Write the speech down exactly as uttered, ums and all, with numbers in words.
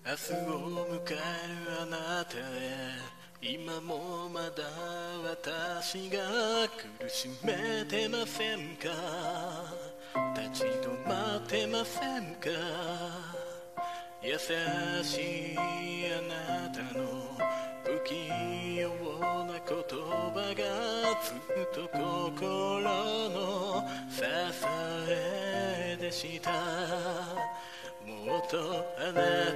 明日を迎えるあなたへ、今もまだ私が苦しめてませんか？立ち止まってませんか？優しいあなたの不器用な言葉がずっと心の支えでした。もっとあな